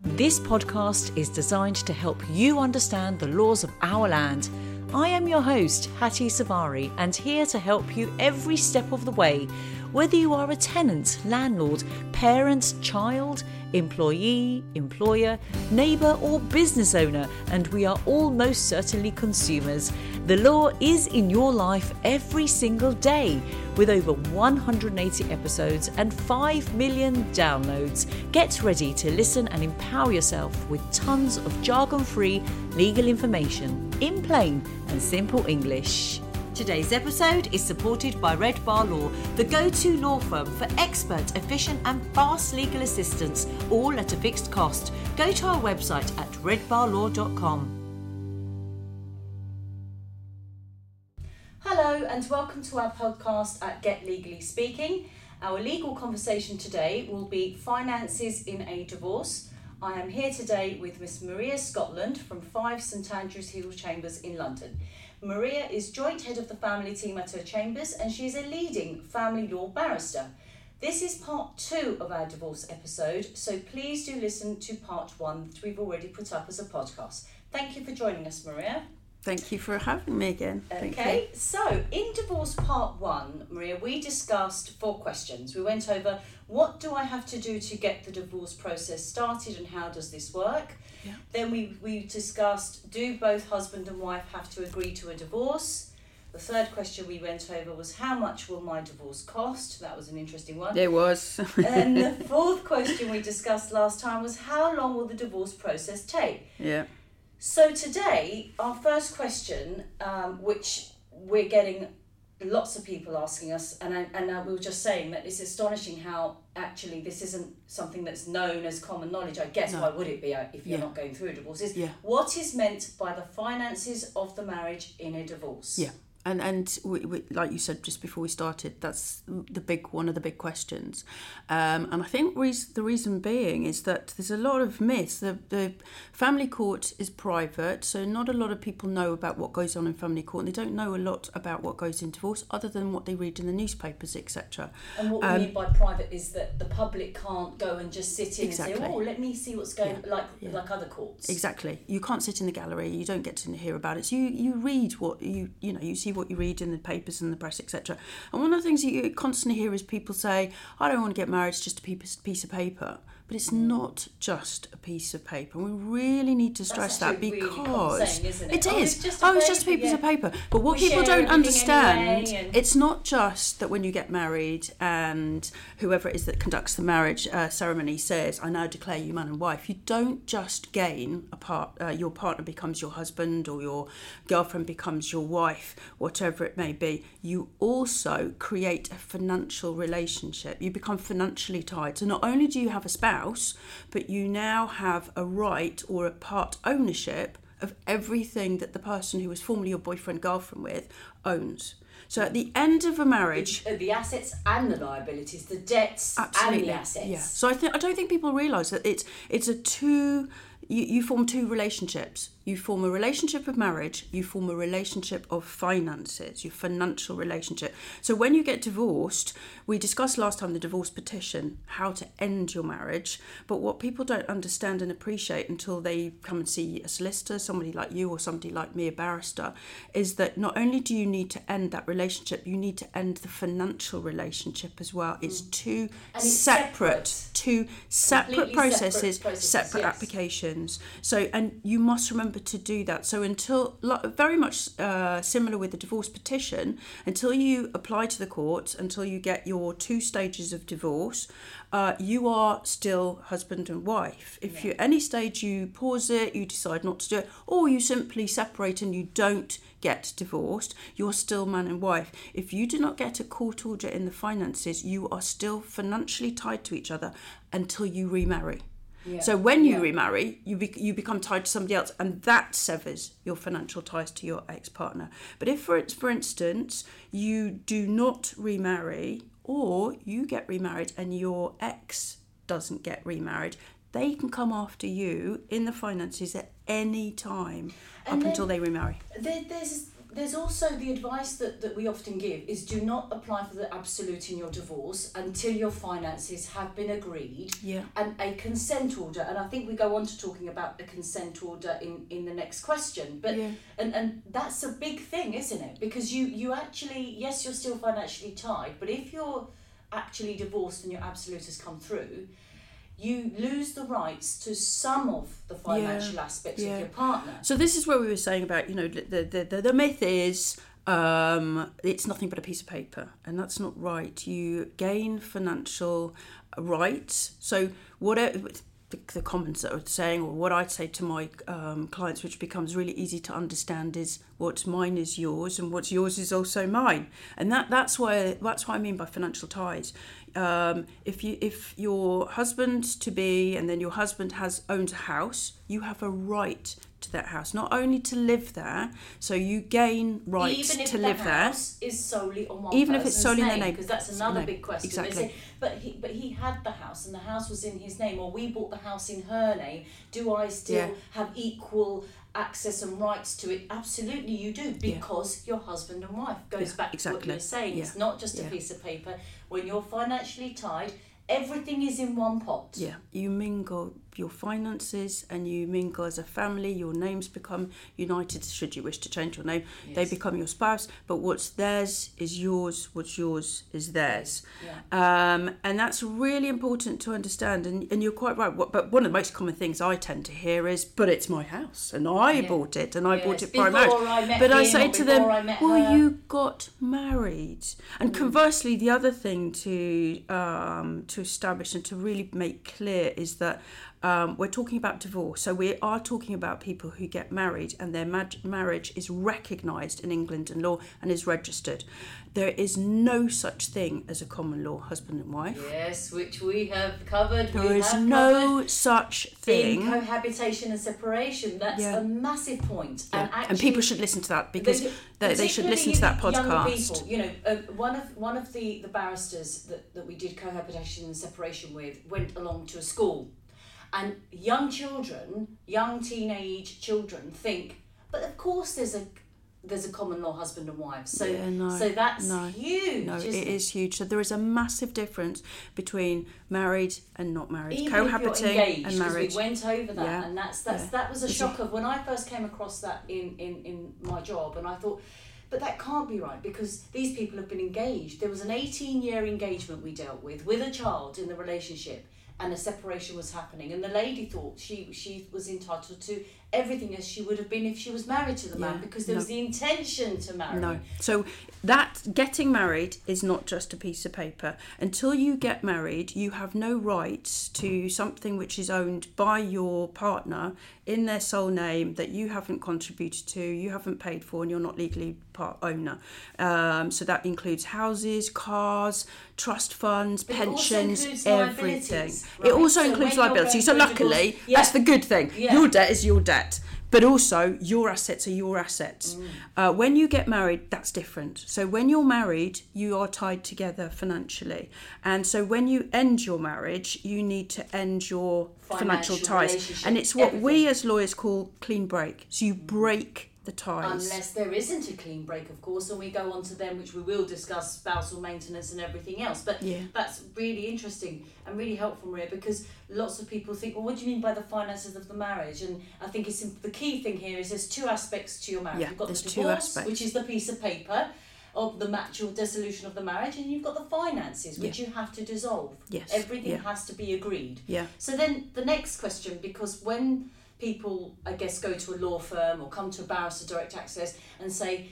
This podcast is designed to help you understand the laws of our land. I am your host, Hattie Savari, and here to help you every step of the way. Whether you are a tenant, landlord, parent, child, employee, employer, neighbour or business owner, and we are all most certainly consumers. The law is in your life every single day. With over 180 episodes and 5 million downloads, get ready to listen and empower yourself with tons of jargon-free legal information in plain and simple English. Today's episode is supported by Red Bar Law, the go-to law firm for expert, efficient and fast legal assistance, all at a fixed cost. Go to our website at redbarlaw.com. Hello and welcome to our podcast at Get Legally Speaking. Our legal conversation today will be finances in a divorce. I am here today with Miss Maria Scotland from 5 St Andrews Hill Chambers in London. Maria is joint head of the family team at her chambers and she is a leading family law barrister. This is part 2 of our divorce episode, so please do listen to part 1 that we've already put up as a podcast. Thank you for joining us, Maria. Thank you for having me again. Okay, so in divorce part 1, Maria, we discussed 4 questions. We went over what do I have to do to get the divorce process started and how does this work? Yeah. Then we discussed, do both husband and wife have to agree to a divorce? The third question we went over was how much will my divorce cost? That was an interesting one. It was. And the 4th question we discussed last time was how long will the divorce process take? Yeah. So today, our first question, which we're getting lots of people asking us, and we were just saying that it's astonishing how actually this isn't something that's known as common knowledge. I guess why would it be if you're not going through a divorce? What is meant by the finances of the marriage in a divorce? Yeah. And we, like you said just before we started, that's one of the big questions. And I think the reason being is that there's a lot of myths. The family court is private, so not a lot of people know about what goes on in family court, and they don't know a lot about what goes in divorce other than what they read in the newspapers, etc. And what we mean by private is that the public can't go and just sit in and say, oh, let me see what's going like other courts. Exactly. You can't sit in the gallery, you don't get to hear about it. So you read what you see what you read in the papers and the press, etc. And one of the things that you constantly hear is people say, I don't want to get married, it's just a piece of paper. But it's not just a piece of paper. We really need to stress that because really saying, isn't it? It is. It's just a piece of paper. But what people don't understand, it's not just that when you get married and whoever it is that conducts the marriage ceremony says, I now declare you man and wife. You don't just gain your partner becomes your husband or your girlfriend becomes your wife, whatever it may be. You also create a financial relationship. You become financially tied. So not only do you have a spouse, but you now have a right or a part ownership of everything that the person who was formerly your boyfriend, girlfriend with owns. So at the end of a marriage, the assets and the liabilities, the debts and the assets. Yeah. So I don't think people realise that it's a two. You form 2 relationships. You form a relationship of marriage, you form a relationship of finances, your financial relationship. So when you get divorced, we discussed last time the divorce petition, how to end your marriage. But what people don't understand and appreciate until they come and see a solicitor, somebody like you or somebody like me, a barrister, is that not only do you need to end that relationship, you need to end the financial relationship as well. It's two separate processes, separate applications. So, and you must remember to do that. So until, very much similar with the divorce petition, until you apply to the court, until you get your 2 stages of divorce, you are still husband and wife. If you any stage you pause it, you decide not to do it, or you simply separate and you don't get divorced, you're still man and wife. If you do not get a court order in the finances, you are still financially tied to each other until you remarry. Yeah. So when you remarry, you become tied to somebody else, and that severs your financial ties to your ex-partner. But if, for instance, you do not remarry, or you get remarried and your ex doesn't get remarried, they can come after you in the finances at any time up until they remarry. There's there's also the advice that we often give is do not apply for the absolute in your divorce until your finances have been agreed, and a consent order. And I think we go on to talking about a consent order in the next question. But and that's a big thing, isn't it? Because you actually, yes, you're still financially tied, but if you're actually divorced and your absolute has come through, you lose the rights to some of the financial aspects of your partner. So this is where we were saying about, the myth is it's nothing but a piece of paper, and that's not right. You gain financial rights. So whatever the comments that I was saying, or what I'd say to my clients, which becomes really easy to understand, is what's mine is yours, and what's yours is also mine. And that's what I mean by financial ties. If your husband to be, and then your husband owns a house, you have a right to that house, not only to live there, so you gain rights to live there. Even if the house is solely on one even if it's solely in their name, because that's another big question. Exactly. They say, but he had the house, and the house was in his name, or we bought the house in her name. Do I still have equal access and rights to it? Absolutely you do, because you're husband and wife. Goes back to what you were saying. It's not just a piece of paper. When you're financially tied, everything is in one pot. Yeah, you mingle your finances, and you mingle as a family. Your names become united. Should you wish to change your name, they become your spouse. But what's theirs is yours. What's yours is theirs. And that's really important to understand. And you're quite right. But one of the most common things I tend to hear is, "But it's my house, and I bought it, and I bought it by marriage." But I say to them, "Well, you got married." And conversely, the other thing to establish and to really make clear is that we're talking about divorce. So we are talking about people who get married, and their marriage is recognised in England in law and is registered. There is no such thing as a common law husband and wife. Yes, which we have covered. There is no such thing. In cohabitation and separation, that's a massive point. Yeah. And people should listen to that, because they should listen to that podcast. Younger people, one of the barristers that we did cohabitation and separation with went along to a school. And young teenage children think, but of course there's a common law husband and wife. So that's huge. No, it is huge. So there is a massive difference between married and not married, even cohabiting if you're engaged, and married. We went over that, and that was a shock of when I first came across that in my job, and I thought, but that can't be right, because these people have been engaged. There was an 18-year engagement we dealt with a child in the relationship, and a separation was happening, and the lady thought she was entitled to everything as she would have been if she was married to the man, because there was the intention to marry. No. So that getting married is not just a piece of paper. Until you get married, you have no rights to something which is owned by your partner in their sole name, that you haven't contributed to, you haven't paid for, and you're not legally part owner. So that includes houses, cars, trust funds, pensions, everything. Right? It also includes liabilities. So luckily, that's the good thing. Yeah. Your debt is your debt. But also, your assets are your assets. When you get married, that's different. So when you're married, you are tied together financially. And so when you end your marriage, you need to end your financial ties. And it's what we as lawyers call clean break. So you break the ties. Unless there isn't a clean break, of course, and we go on to them, which we will discuss, spousal maintenance and everything else. But that's really interesting and really helpful, Maria, because lots of people think, well, what do you mean by the finances of the marriage? And I think the key thing here is there's two aspects to your marriage. You've got the divorce, which is the piece of paper of the match or dissolution of the marriage, and you've got the finances, which you have to dissolve. Yes. Everything has to be agreed. Yeah. So then the next question, because when people, I guess, go to a law firm or come to a barrister direct access and say,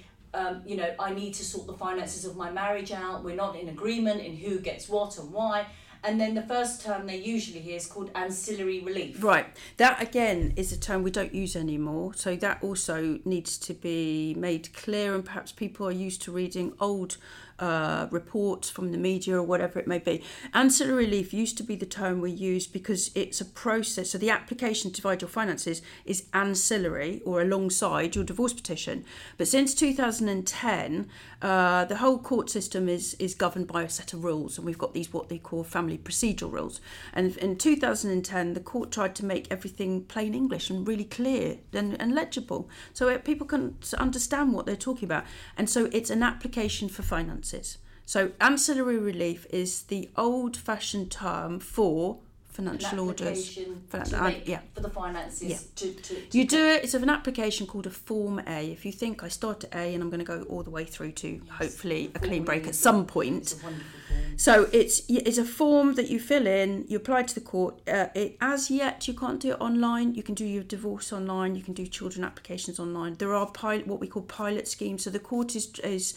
I need to sort the finances of my marriage out. We're not in agreement in who gets what and why. And then the first term they usually hear is called ancillary relief. Right. That, again, is a term we don't use anymore. So that also needs to be made clear, and perhaps people are used to reading old reports from the media or whatever it may be. Ancillary relief used to be the term we used because it's a process. So the application to divide your finances is ancillary or alongside your divorce petition. But since 2010, the whole court system is governed by a set of rules, and we've got these what they call family procedural rules. And in 2010, the court tried to make everything plain English and really clear and legible, so people can understand what they're talking about. And so it's an application for finances. So ancillary relief is the old-fashioned term for financial orders for the finances. You do it. It's an application called a Form A. If you think I start at A and I'm going to go all the way through to hopefully a clean break at some point. It's a wonderful form. So it's a form that you fill in, you apply to the court. As yet, you can't do it online. You can do your divorce online. You can do children applications online. There are what we call pilot schemes. So the court is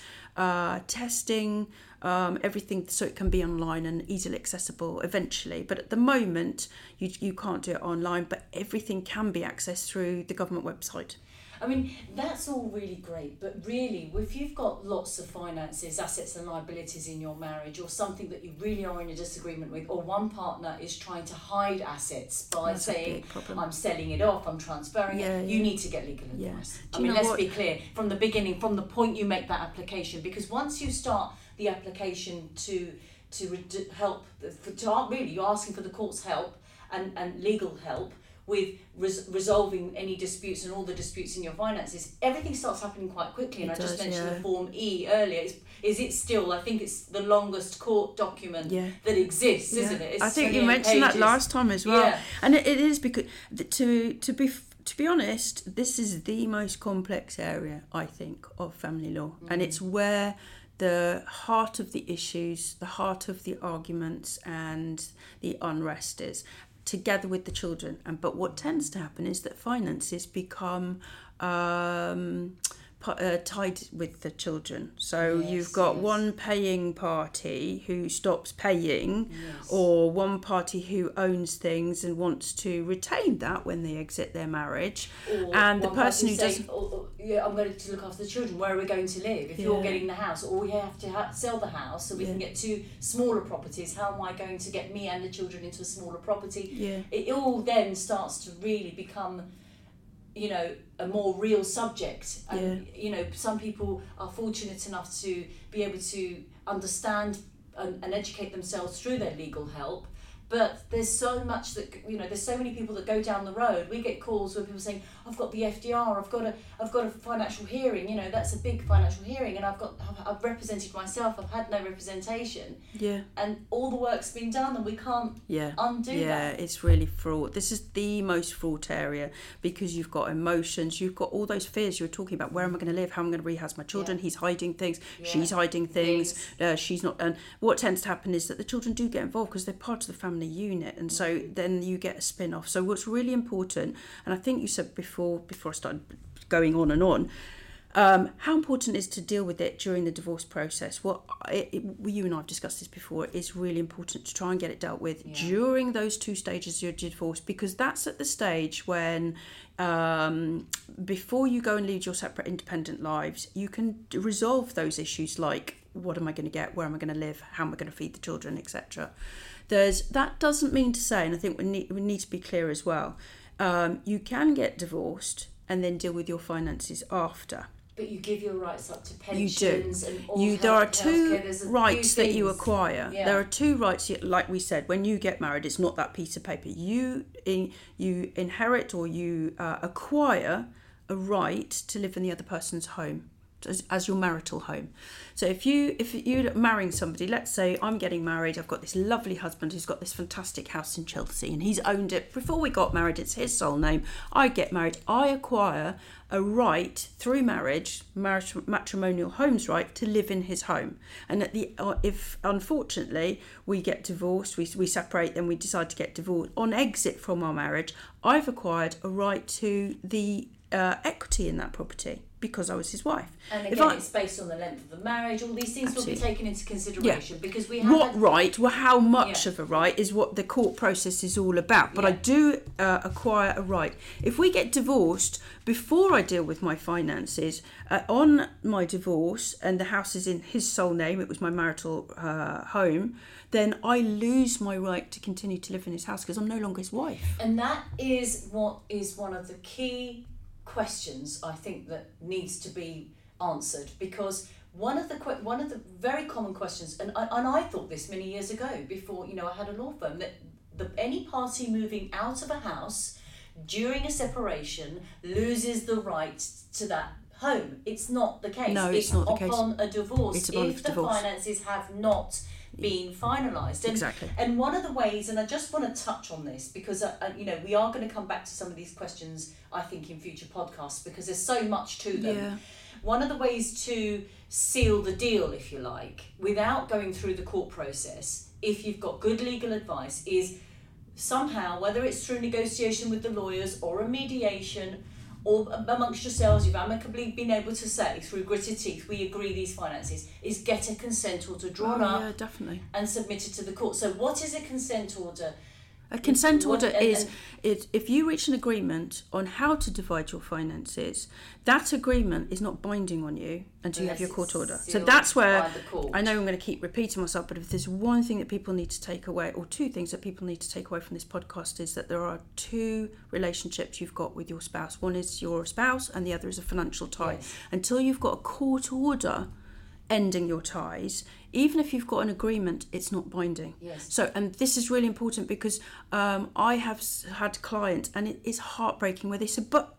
testing everything so it can be online and easily accessible eventually. But at the moment, you can't do it online, but everything can be accessed through the government website. I mean, that's all really great, but really, if you've got lots of finances, assets and liabilities in your marriage, or something that you really are in a disagreement with, or one partner is trying to hide assets by saying, I'm selling it off, I'm transferring it, you need to get legal advice. I mean, let's be clear, from the beginning, from the point you make that application, because once you start the application to help, you're asking for the court's help and legal help, with resolving any disputes and all the disputes in your finances, everything starts happening quite quickly. And I just mentioned the Form E earlier. Is it still? I think it's the longest court document that exists, isn't it? It's I think you mentioned that last time as well. And it is because to be honest, this is the most complex area, I think, of family law, and it's where the heart of the issues, the heart of the arguments, and the unrest is, together with the children. But what tends to happen is that finances become tied with the children. So you've got one paying party who stops paying, or one party who owns things and wants to retain that when they exit their marriage, and the person who doesn't. I'm going to look after the children. Where are we going to live? If you're getting the house, or we have to sell the house so we can get two smaller properties, how am I going to get me and the children into a smaller property? It all then starts to really become, a more real subject. And, some people are fortunate enough to be able to understand and educate themselves through their legal help. But there's so much that, there's so many people that go down the road. We get calls where people saying, I've got the FDR, I've got a financial hearing, that's a big financial hearing, and I've represented myself, I've had no representation. And all the work's been done and we can't undo that. Yeah, it's really fraught. This is the most fraught area, because you've got emotions, you've got all those fears you were talking about. Where am I going to live? How am I going to rehouse my children? He's hiding things, she's hiding things, she's not. And what tends to happen is that the children do get involved because they're part of the family unit, and so then you get a spin-off. So what's really important, and I think you said before I started going on and on, how important it is to deal with it during the divorce process. You and I have discussed this before. It's really important to try and get it dealt with during those two stages of your divorce, because that's at the stage when before you go and lead your separate independent lives, you can resolve those issues like, what am I going to get, where am I going to live, how am I going to feed the children, etc. That doesn't mean to say, and I think we need to be clear as well, you can get divorced and then deal with your finances after. But you give your rights up to pensions and all there are two rights that you acquire. There are two rights, like we said, when you get married, it's not that piece of paper. You inherit, or you acquire a right to live in the other person's home as your marital home. So if you're marrying somebody, let's say I'm getting married, I've got this lovely husband who's got this fantastic house in Chelsea, and he's owned it before we got married, it's his sole name. I get married, I acquire a right through marriage, matrimonial homes right, to live in his home. And if unfortunately we get divorced, we separate, then we decide to get divorced, on exit from our marriage, I've acquired a right to the equity in that property. because I was his wife. And again, it's based on the length of the marriage. All these things will be taken into consideration because we have how much of a right is what the court process is all about. But I do acquire a right. If we get divorced before I deal with my finances, on my divorce, and the house is in his sole name, it was my marital home, then I lose my right to continue to live in his house because I'm no longer his wife. And that is what is one of the key questions I think that needs to be answered, because one of the very common questions, and I thought this many years ago before I had a law firm, that any party moving out of a house during a separation loses the right to that home. It's not the case. No, it's not the case. Upon a divorce, it's upon if the finances have not been finalised. Exactly. And one of the ways, and I just want to touch on this because we are going to come back to some of these questions, I think, in future podcasts, because there's so much to them. Yeah. One of the ways to seal the deal, if you like, without going through the court process, if you've got good legal advice, is somehow, whether it's through negotiation with the lawyers or a mediation, or amongst yourselves, you've amicably been able to say through gritted teeth, we agree these finances, is get a consent order drawn up definitely, and submitted to the court. So what is a consent order? A consent order is if you reach an agreement on how to divide your finances, that agreement is not binding on you until you have your court order. So that's where, I know I'm going to keep repeating myself, but if there's one thing that people need to take away, or two things that people need to take away from this podcast, is that there are two relationships you've got with your spouse. One is your spouse and the other is a financial tie. Yes. Until you've got a court order ending your ties, even if you've got an agreement, it's not binding. Yes. So, and this is really important because I have had clients, and it is heartbreaking, where they said, but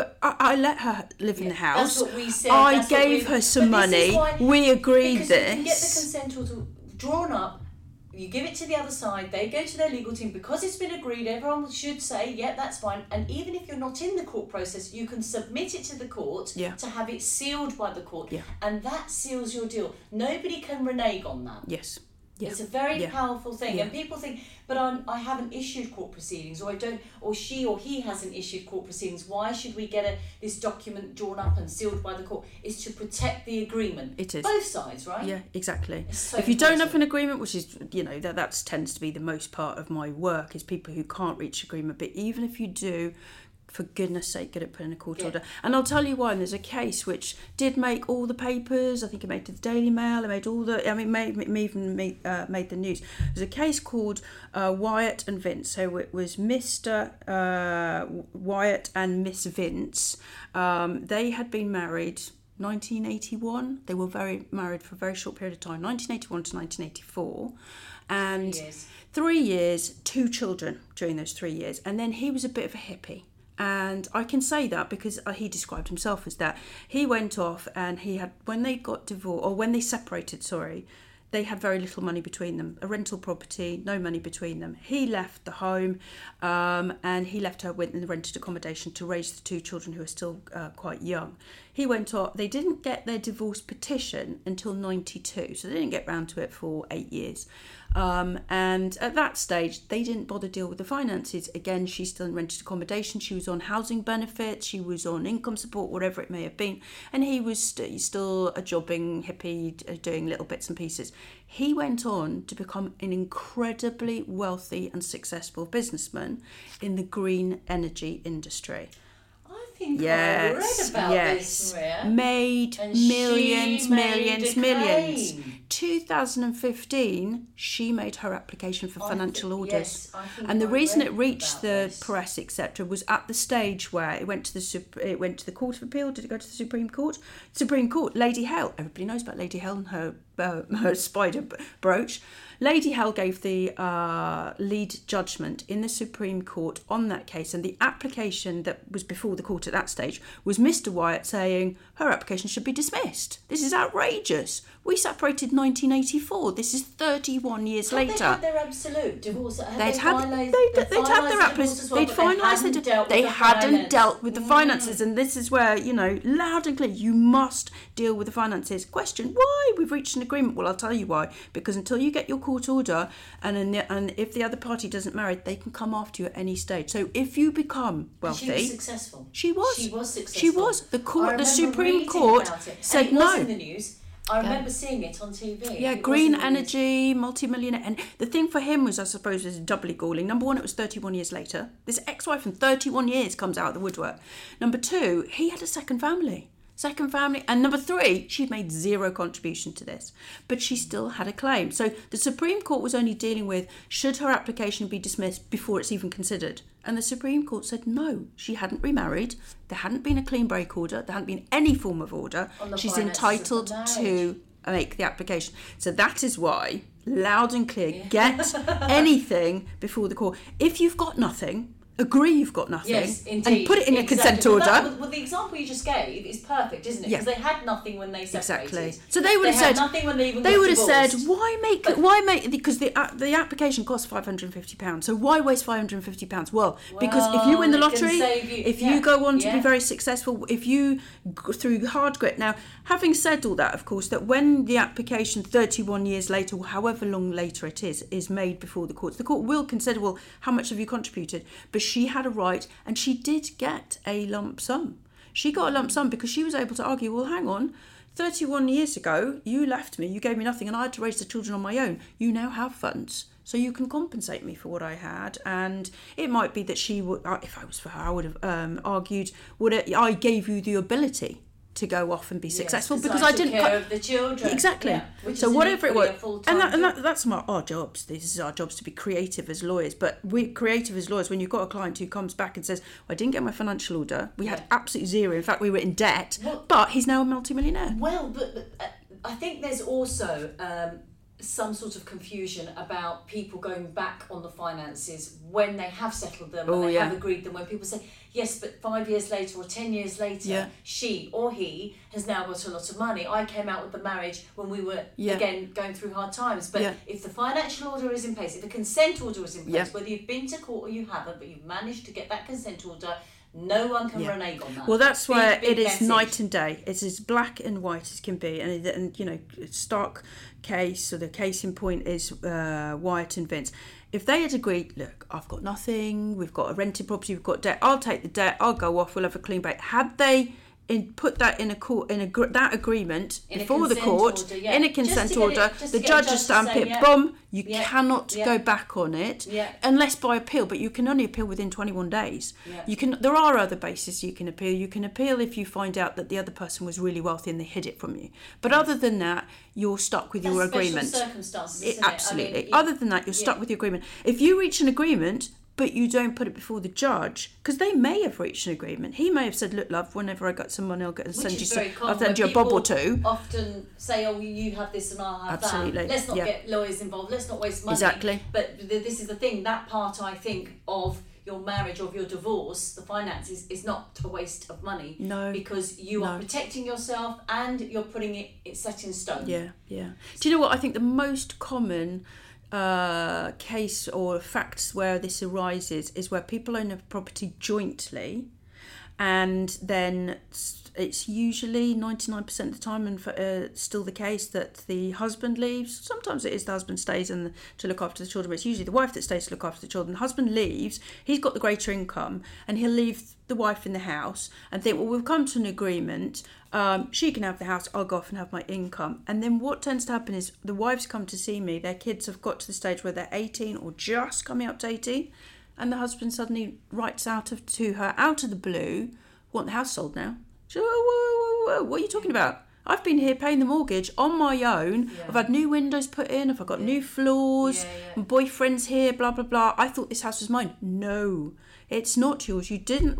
I let her live in the house. That's what we said. I gave her some money. We agreed this. Because you can get the consent order drawn up, you give it to the other side, they go to their legal team, because it's been agreed, everyone should say, yeah, that's fine. And even if you're not in the court process, you can submit it to the court to have it sealed by the court. Yeah. And that seals your deal. Nobody can renege on that. Yes. Yeah. It's a very powerful thing, and people think, but I haven't issued court proceedings, or I don't, or she or he hasn't issued court proceedings. Why should we get this document drawn up and sealed by the court? It's to protect the agreement. It is both sides, right? Yeah, exactly. So if you don't have an agreement, which is that tends to be the most part of my work, is people who can't reach agreement. But even if you do, for goodness sake, get it put in a court order. And I'll tell you why. And there's a case which did make all the papers. I think it made to the Daily Mail. It made all the. Made the news. There's a case called Wyatt and Vince. So it was Mr. Wyatt and Miss Vince. They had been married 1981. They were married for a very short period of time, 1981 to 1984. And 3 years, 2 children during those 3 years. And then he was a bit of a hippie. And I can say that because he described himself as that. He went off, and when they got divorced, or when they separated, they had very little money between them. A rental property, no money between them. He left the home, and he left her with the rented accommodation to raise the 2 children who are still quite young. He went off. They didn't get their divorce petition until 92, so they didn't get round to it for 8 years. And at that stage, they didn't bother deal with the finances. Again, she's still in rented accommodation. She was on housing benefits. She was on income support, whatever it may have been. And he was still a jobbing hippie, doing little bits and pieces. He went on to become an incredibly wealthy and successful businessman in the green energy industry. I read about this, Maria. Made millions. 2015, she made her application for financial orders. And the reason it reached the press, etc., was at the stage where it went to the Court of Appeal. Did it go to the Supreme Court? Supreme Court. Lady Hell. Everybody knows about Lady Hell and her spider brooch. Lady Hell gave the lead judgment in the Supreme Court on that case, and the application that was before the court at that stage was Mr. Wyatt saying her application should be dismissed. This is outrageous. We separated 1984. This is 31 years later. They had their absolute divorce. They'd finalised their. They hadn't dealt with the finances, and this is where loud and clear, you must deal with the finances. Question: why? We've reached an agreement. Well, I'll tell you why. Because until you get your court order, and if the other party doesn't marry, they can come after you at any stage. So if you become wealthy, she was successful. She was successful. She was. The Supreme Court said and it no. was in the news. I remember seeing it on TV. Yeah, green energy, multi-millionaire. And the thing for him was, I suppose, was doubly galling. Number one, it was 31 years later. This ex-wife from 31 years comes out of the woodwork. Number two, he had a second family. And number three, she'd made zero contribution to this, but she still had a claim. So the Supreme Court was only dealing with, should her application be dismissed before it's even considered? And the Supreme Court said no, she hadn't remarried, there hadn't been a clean break order, there hadn't been any form of order. She's entitled to make the application. So that is why, loud and clear, get anything before the court. If you've got nothing, agree you've got nothing, yes, indeed, and put it in a consent order. Well, the example you just gave is perfect, isn't it? Because they had nothing when they separated. Exactly. So they would have said nothing when they even they got would have divorced. said why make because the application costs £550. So why waste £550? Well, because if you win the lottery, if you go on to be very successful, if you through hard grit. Now, having said all that, of course, that when the application 31 years later, or however long later it is made before the court will consider, well, how much have you contributed? But she had a right, and she did get a lump sum. She got a lump sum because she was able to argue, well, hang on, 31 years ago, you left me, you gave me nothing, and I had to raise the children on my own. You now have funds, so you can compensate me for what I had. And it might be that she would, if I was for her, I would have argued, I gave you the ability to go off and be successful because I didn't care of the children. Exactly. Yeah, so whatever it was, that's our jobs. This is our jobs, to be creative as lawyers. But we creative as lawyers, when you've got a client who comes back and says, I didn't get my financial order, we had absolutely zero. In fact, we were in debt, but he's now a multimillionaire. Well, but I think there's also some sort of confusion about people going back on the finances when they have settled them and they have agreed them. When people say, yes, but 5 years later or 10 years later, she or he has now got a lot of money. I came out with the marriage when we were, again, going through hard times. But if the financial order is in place, if the consent order is in place, whether you've been to court or you haven't, but you've managed to get that consent order, no one can renege on that. Well, that's where it is night and day. It's as black and white as can be. And you know, stark case, or the case in point is Wyatt and Vince. If they had agreed, look, I've got nothing, we've got a rented property, we've got debt, I'll take the debt, I'll go off, we'll have a clean break. Had they put that in a court, that agement before the court, in a consent order, the judge will stamp it, boom, you cannot go back on it unless by appeal, but you can only appeal within 21 days. There are other bases you can appeal. You can appeal if you find out that the other person was really wealthy and they hid it from you. But other than that, you're stuck with your agreement. Special circumstances, isn't absolutely. I mean, other than that, you're stuck with your agreement. If you reach an agreement, but you don't put it before the judge, because they may have reached an agreement. He may have said, look, love, whenever I got some money, I'll send you a bob or two. Often say, oh, you have this and I'll have Absolutely. that. Let's not get lawyers involved. Let's not waste money. Exactly. But this is the thing, that part, I think, of your marriage or of your divorce, the finances, is not a waste of money. No. Because you are protecting yourself and you're putting it set in stone. Yeah. Do you know what? I think the most common case or facts where this arises is where people own a property jointly, and then it's usually 99% of the time, and still the case, that the husband leaves. Sometimes it is the husband stays and to look after the children, but it's usually the wife that stays to look after the children. The husband leaves, he's got the greater income, and he'll leave the wife in the house and think, well, we've come to an agreement, she can have the house, I'll go off and have my income. And then what tends to happen is the wives come to see me, their kids have got to the stage where they're 18 or just coming up to 18, and the husband suddenly writes to her out of the blue, want the house sold now. She goes, whoa, what are you talking about? I've been here paying the mortgage on my own. I've had new windows put in. I've got new floors. My boyfriend's here, blah, blah, blah. I thought this house was mine. No, it's not yours. You didn't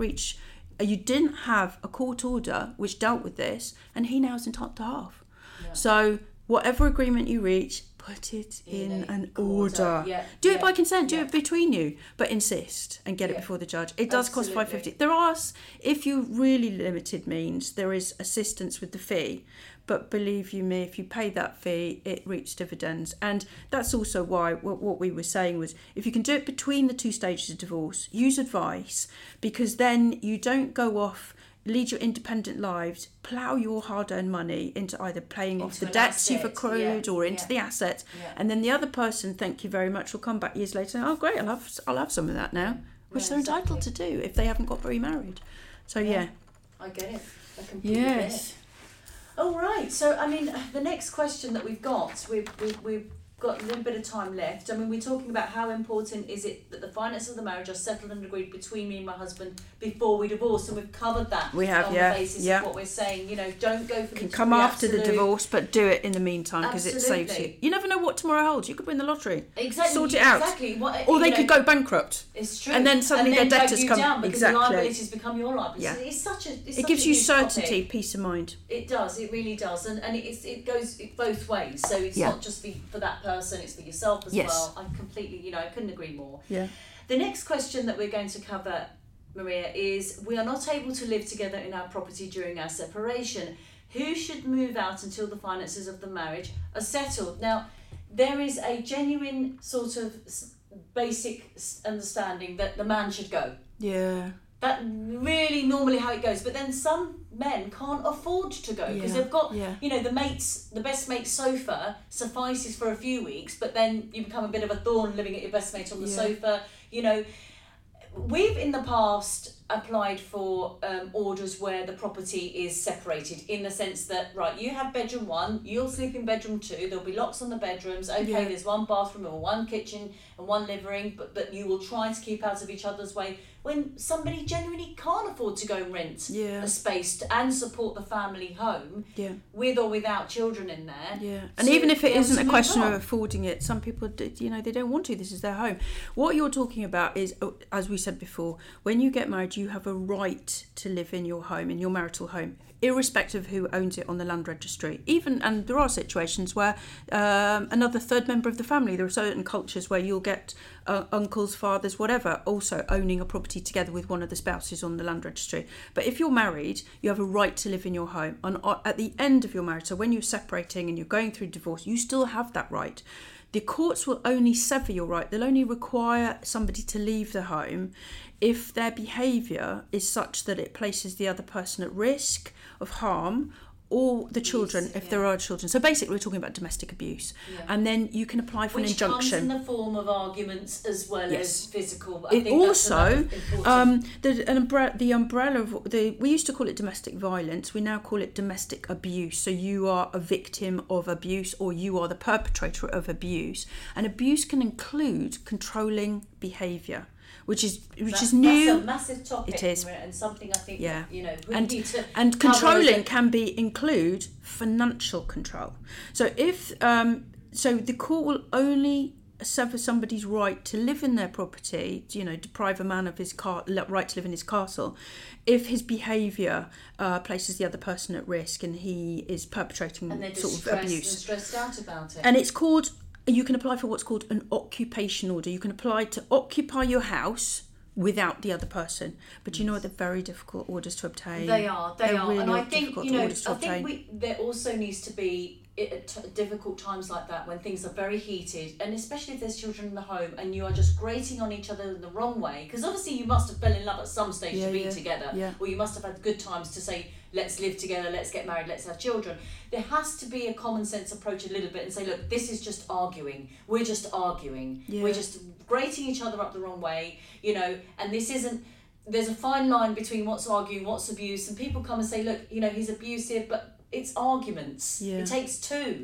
have a court order which dealt with this, and he now is entitled to half. Yeah. So whatever agreement you reach, put it in an order. Do it by consent, do it between you, but insist and get it before the judge. It does cost $550. There are, if you really limited means, there is assistance with the fee, but believe you me, if you pay that fee, it reaps dividends. And that's also why what we were saying was, if you can do it between the two stages of divorce, use advice, because then you don't go off lead your independent lives, plough your hard-earned money into either paying off the an debts you've asset, accrued or into the assets, and then the other person, thank you very much, will come back years later and say, oh great, I'll have some of that now, which they're entitled to do if they haven't got remarried. So I get it. I completely get it. All right. So I mean, the next question that we've got, we've got a little bit of time left. I mean, we're talking about how important is it that the finances of the marriage are settled and agreed between me and my husband before we divorce, and we've covered that. We have, on the basis of what we're saying. You know, don't go for the come after the divorce, but do it in the meantime because it saves you. You never know what tomorrow holds. You could win the lottery. Exactly. Sort it out. Exactly. Or they could go bankrupt. It's true. And then suddenly their debtors come down because the liabilities become your liabilities. Yeah. It's such a. It gives you certainty, peace of mind. It does. It really does, and it goes both ways. So it's not just for that person. It's for yourself as well. I completely, I couldn't agree more. Yeah. The next question that we're going to cover, Maria, is we are not able to live together in our property during our separation. Who should move out until the finances of the marriage are settled? Now, there is a genuine sort of basic understanding that the man should go. Yeah. That really normally how it goes, but then some men can't afford to go because they've got, the best mate's sofa suffices for a few weeks, but then you become a bit of a thorn living at your best mate on the sofa. We've in the past applied for orders where the property is separated in the sense that, right, you have bedroom 1, you'll sleep in bedroom 2, there'll be locks on the bedrooms, there's one bathroom or one kitchen and one living room, but you will try to keep out of each other's way when somebody genuinely can't afford to go rent a space and support the family home with or without children in there. Yeah, and even if it isn't a question of affording it, some people, they don't want to. This is their home. What you're talking about is, as we said before, when you get married, you have a right to live in your home, in your marital home, irrespective of who owns it on the land registry. And there are situations where another third member of the family, there are certain cultures where you'll get uncles, fathers, whatever, also owning a property together with one of the spouses on the land registry. But if you're married, you have a right to live in your home. And at the end of your marriage, so when you're separating and you're going through divorce, you still have that right. The courts will only sever your right. They'll only require somebody to leave the home if their behaviour is such that it places the other person at risk of harm, or the children, if there are children. So basically we're talking about domestic abuse. And then you can apply for an injunction. Which comes in the form of arguments as well as physical. It also, the umbrella of, we used to call it domestic violence, we now call it domestic abuse. So you are a victim of abuse or you are the perpetrator of abuse. And abuse can include controlling behaviour. Which is new. That's a massive topic. It is, and something I think we need to controlling can include financial control. So if so the court will only sever somebody's right to live in their property, deprive a man of his right to live in his castle, if his behaviour places the other person at risk and he is perpetrating sort of abuse. And stressed out about it. And it's called. You can apply for what's called an occupation order. You can apply to occupy your house without the other person. But they're very difficult orders to obtain. They are. Really, and I think, there also needs to be difficult times like that when things are very heated, and especially if there's children in the home and you are just grating on each other in the wrong way, because obviously you must have fell in love at some stage to be together, or you must have had good times to say, let's live together, let's get married, let's have children. There has to be a common sense approach a little bit and say, look, this is just arguing. We're just arguing. We're just grating each other up the wrong way, and this isn't, there's a fine line between what's arguing, what's abuse, and people come and say, look, he's abusive, but it's arguments. It takes two.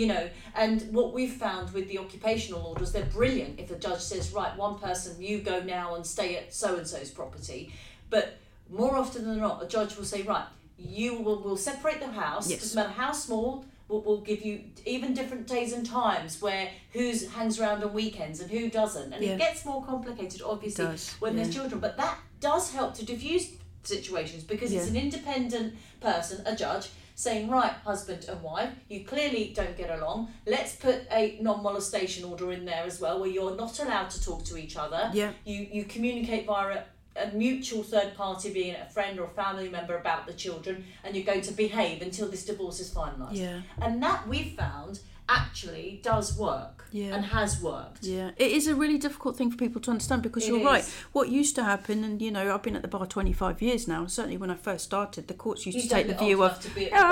And what we've found with the occupational orders, they're brilliant if the judge says, right, one person, you go now and stay at so-and-so's property. But more often than not, a judge will say, right, we'll separate the house, doesn't matter how small, we'll give you even different days and times where who hangs around on weekends and who doesn't. And it gets more complicated, obviously, when there's children. But that does help to diffuse situations because it's an independent person, a judge, saying, right, husband and wife, you clearly don't get along. Let's put a non-molestation order in there as well, where you're not allowed to talk to each other. You communicate via a mutual third party, being a friend or a family member, about the children, and you're going to behave until this divorce is finalised. And that we've found actually does work and has worked. Yeah, it is a really difficult thing for people to understand, because you're right. What used to happen, and I've been at the bar 25 years now, and certainly when I first started, the courts used to take the view of,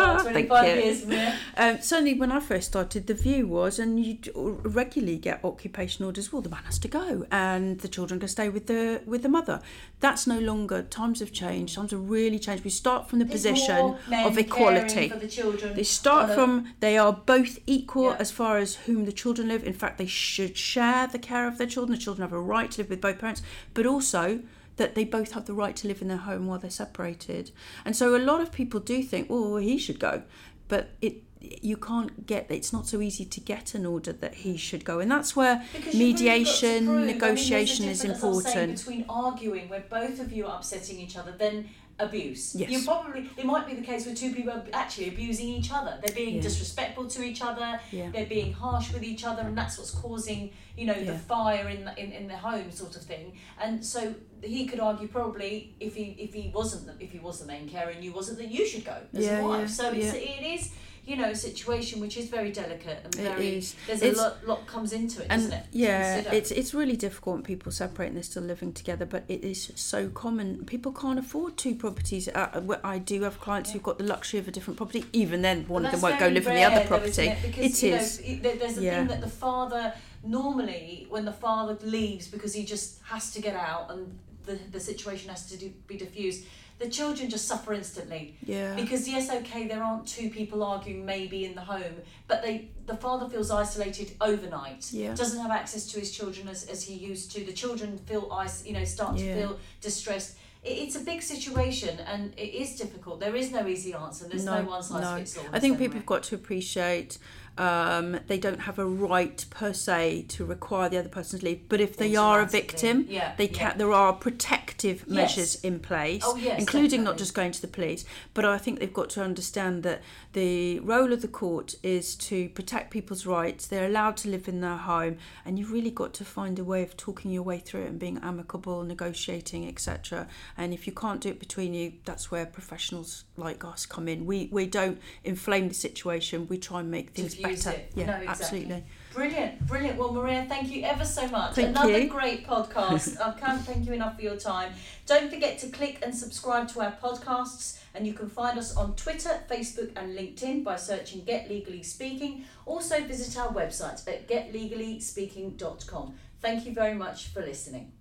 certainly when I first started, the view was, and you'd regularly get occupation orders, well, the man has to go and the children can stay with the mother. That's no longer. Times have changed. Times have really changed. We start from the position of equality. For the children. They start from, they are both equal as far as whom the children live. In fact, they should share the care of their children. The children have a right to live with both parents, but also that they both have the right to live in their home while they're separated. And so a lot of people do think, oh, he should go, but you can't get, it's not so easy to get an order that he should go, and that's where mediation, negotiation is important. Between arguing where both of you are upsetting each other, then abuse. Yes. It might be the case where two people are actually abusing each other. They're being disrespectful to each other. Yeah. They're being harsh with each other, and that's what's causing, the fire in the home, sort of thing. And so he could argue probably if he was the main carer and you wasn't, that you should go as a wife. So it is. A situation which is very delicate and there's a lot comes into it, doesn't it? Yeah, it's really difficult when people separate and they're still living together, but it is so common. People can't afford two properties. I do have clients who've got the luxury of a different property. Even then, one of them won't go live in the other property. Because, there's a thing that the father, normally when the father leaves because he just has to get out and the situation has to be diffused, the children just suffer instantly. Yeah. Because there aren't two people arguing maybe in the home, but the father feels isolated overnight. Yeah. Doesn't have access to his children as he used to. The children feel start to feel distressed. It's a big situation and it is difficult. There is no easy answer. There's no one size fits all. I think people have got to appreciate they don't have a right per se to require the other person to leave, but if they are a victim, there are protective measures in place, including definitely. Not just going to the police. But I think they've got to understand that the role of the court is to protect people's rights. They're allowed to live in their home, and you've really got to find a way of talking your way through it and being amicable, negotiating, etc. And if you can't do it between you, that's where professionals like us come in. We don't inflame the situation. We try and make things better. Yeah, no, exactly. Absolutely. Brilliant. Well, Maria, thank you ever so much. Thank Another you. Great podcast. I can't thank you enough for your time. Don't forget to click and subscribe to our podcasts, and you can find us on Twitter, Facebook and LinkedIn by searching Get Legally Speaking. Also visit our website at getlegallyspeaking.com. Thank you very much for listening.